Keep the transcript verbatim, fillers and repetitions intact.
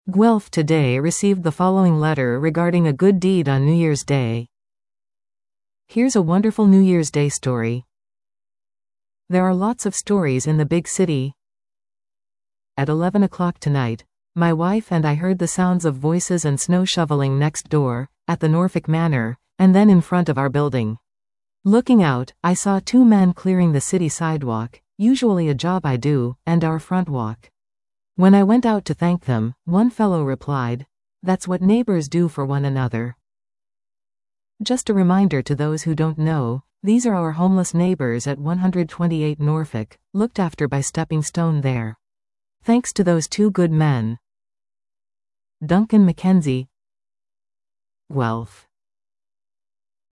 Guelph today received the following letter regarding a good deed on New Year's Day. Here's a wonderful New Year's Day story. There are lots of stories in the big city. At eleven o'clock tonight, my wife and I heard the sounds of voices and snow shoveling next door, at the Norfolk Manor, and then in front of our building. Looking out, I saw two men clearing the city sidewalk, usually a job I do, and our front walk. When I went out to thank them, one fellow replied, "That's what neighbors do for one another." Just a reminder to those who don't know, these are our homeless neighbors at one twenty-eight Norfolk, looked after by Stepping Stone there. Thanks to those two good men. Duncan Mackenzie, Guelph.